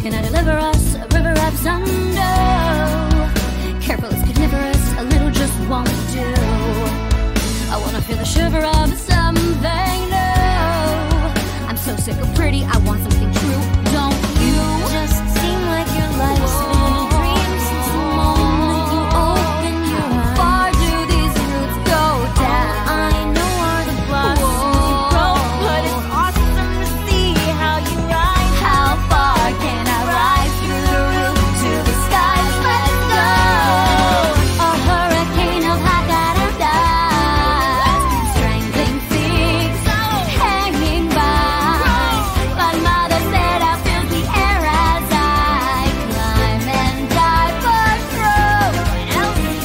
Can I deliver us a river of Zundo? Careful, it's carnivorous, a little just won't do. I wanna feel the shiver of something new. I'm so sick of pretty, I want something true.